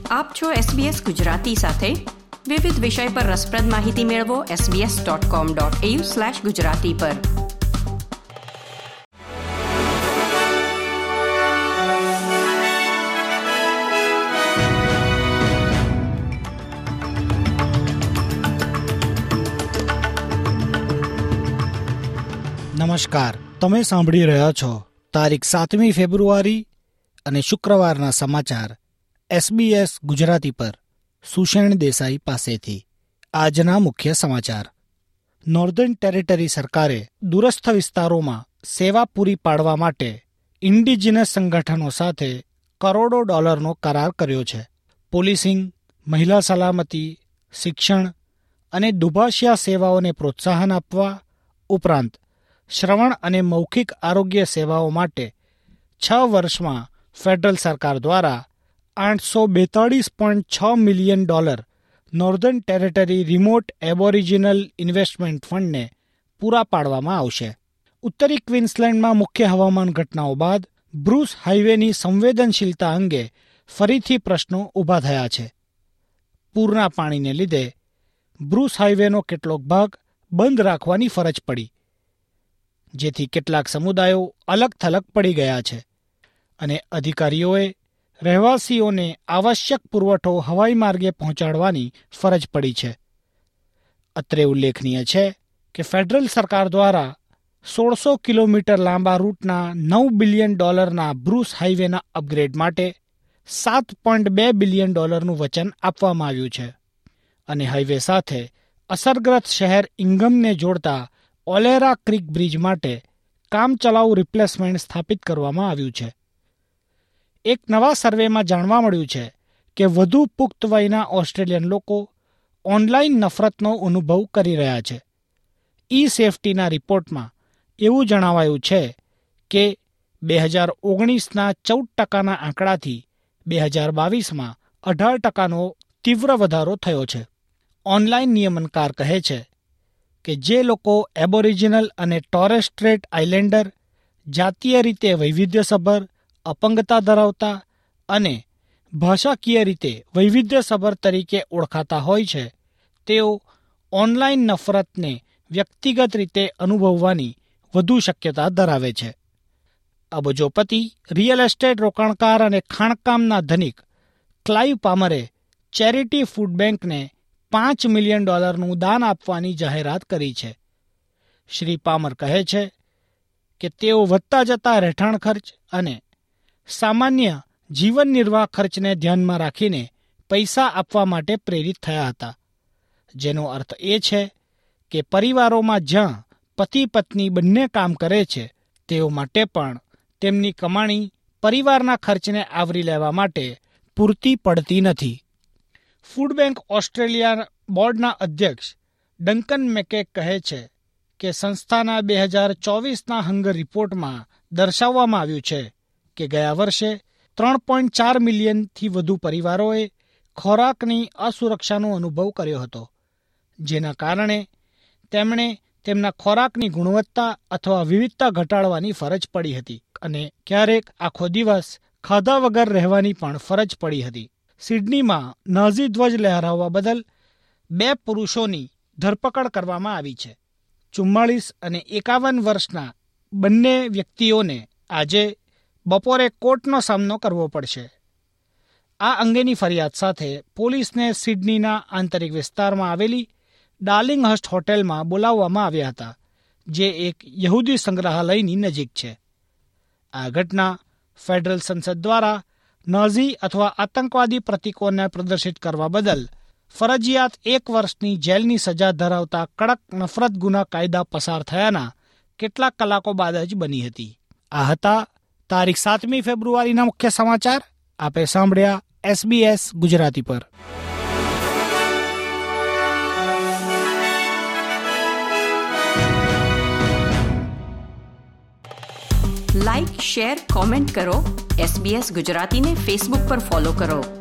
આપ છો SBS ગુજરાતી સાથે. વિવિધ વિષય પર રસપ્રદ માહિતી મેળવો sbs.com.au/gujarati પર. નમસ્કાર, તમે સાંભળી રહ્યા છો તારીખ 7મી ફેબ્રુઆરી અને શુક્રવારના સમાચાર SBS ગુજરાતી પર. સુષેણ દેસાઈ પાસેથી. આજના મુખ્ય સમાચાર. નોર્ધન ટેરેટરી સરકારે દૂરસ્થ વિસ્તારોમાં સેવા પૂરી પાડવા માટે ઇન્ડિજિનસ સંગઠનો સાથે કરોડો ડોલરનો કરાર કર્યો છે. પોલીસિંગ, મહિલા સલામતી, શિક્ષણ અને દુભાષિયા સેવાઓને પ્રોત્સાહન આપવા ઉપરાંત શ્રવણ અને મૌખિક આરોગ્ય સેવાઓ માટે 6 વર્ષમાં ફેડરલ સરકાર દ્વારા $842.6 million northern territory remote aboriginal investment ફંડને પૂરા પાડવામાં આવશે. ઉત્તરી ક્વીન્સલેન્ડમાં મુખ્ય હવામાન ઘટનાઓ બાદ બ્રુસ હાઈવેની સંવેદનશીલતા અંગે ફરીથી પ્રશ્નો ઊભા થયા છે. પૂરના પાણીને લીધે બ્રુસ હાઈવેનો કેટલોક ભાગ બંધ રાખવાની ફરજ પડી, જેથી કેટલાક સમુદાયો અલગ થલગ પડી ગયા છે અને અધિકારીઓએ રહેવાસીઓને આવશ્યક પુરવઠો હવાઈ માર્ગે પહોંચાડવાની ફરજ પડી છે. અત્રે ઉલ્લેખનીય છે કે ફેડરલ સરકાર દ્વારા 1600 કિલોમીટર લાંબા રૂટના $9 બિલિયન બ્રુસ હાઈવેના અપગ્રેડ માટે $7.2 બિલિયન વચન આપવામાં આવ્યું છે અને હાઈવે સાથે અસરગ્રસ્ત શહેર ઇંગમને જોડતા ઓલેરા ક્રીક બ્રિજ માટે કામચલાઉ રિપ્લેસમેન્ટ સ્થાપિત કરવામાં આવ્યું છે. એક નવા સર્વેમાં જાણવા મળ્યું છે કે વધુ પુખ્ત વયના ઓસ્ટ્રેલિયન લોકો ઓનલાઈન નફરતનો અનુભવ કરી રહ્યા છે. સેફટીના રિપોર્ટમાં એવું જણાવાયું છે કે 2019ના 14% આંકડાથી 2022માં 18%નો તીવ્ર વધારો થયો છે. ઓનલાઈન નિયમનકાર કહે છે કે જે લોકો એબોરિજિનલ અને ટોરેસ સ્ટ્રેટ આઇલેન્ડર, જાતીય રીતે વૈવિધ્યસભર, અપંગતા ધરાવતા અને ભાષાકીય રીતે વૈવિધ્યસભર તરીકે ઓળખાતા હોય છે, તેઓ ઓનલાઈન નફરતને વ્યક્તિગત રીતે અનુભવવાની વધુ શક્યતા ધરાવે છે. અબજોપતિ રિયલ એસ્ટેટ રોકાણકાર અને ખાણકામના ધનિક ક્લાઇવ પામરે ચેરિટી ફૂડ બેંકને $5 મિલિયન દાન આપવાની જાહેરાત કરી છે. શ્રી પામર કહે છે કે તેઓ વધતા જતા રહેઠાણ ખર્ચ અને સામાન્ય જીવન નિર્વાહ ખર્ચને ધ્યાનમાં રાખીને પૈસા આપવા માટે પ્રેરિત થયા હતા, જેનો અર્થ એ છે કે પરિવારોમાં જ્યાં પતિ પત્ની બંને કામ કરે છે, તેઓ માટે પણ તેમની કમાણી પરિવારના ખર્ચને આવરી લેવા માટે પૂરતી પડતી નથી. ફૂડ બેંક ઓસ્ટ્રેલિયા બોર્ડના અધ્યક્ષ ડંકન મેકે કહે છે કે સંસ્થાના 2024ના હંગર રિપોર્ટમાં દર્શાવવામાં આવ્યું છે કે ગયા વર્ષે 3.4 મિલિયનથી વધુ પરિવારોએ ખોરાકની અસુરક્ષાનો અનુભવ કર્યો હતો, જેના કારણે તેમણે તેમના ખોરાકની ગુણવત્તા અથવા વિવિધતા ઘટાડવાની ફરજ પડી હતી અને ક્યારેક આખો દિવસ ખાધા વગર રહેવાની પણ ફરજ પડી હતી. સિડનીમાં નાઝી ધ્વજ લહેરાવવા બદલ 2 પુરુષોની ધરપકડ કરવામાં આવી છે. 44 અને 51 વર્ષના બંને વ્યક્તિઓને આજે બપોરે કોર્ટનો સામનો કરવો પડશે. આ અંગેની ફરિયાદ સાથે પોલીસને સિડનીના આંતરિક વિસ્તારમાં આવેલી ડાર્લિંગહર્સ્ટ હોટેલમાં બોલાવવામાં આવ્યા હતા, જે એક યહૂદી સંગ્રહાલયની નજીક છે. આ ઘટના ફેડરલ સંસદ દ્વારા નાઝી અથવા આતંકવાદી પ્રતીકોને પ્રદર્શિત કરવા બદલ ફરજિયાત 1 વર્ષની જેલની સજા ધરાવતા કડક નફરત ગુના કાયદા પસાર થયાના કેટલાક કલાકો બાદ જ બની હતી. આ હતા તારીખ 7મી ફેબ્રુઆરીના મુખ્ય સમાચાર. આપે સાંભળ્યા SBS ગુજરાતી પર. લાઇક, શેર, કોમેન્ટ કરો. SBS ગુજરાતીને ફેસબુક પર ફોલો કરો.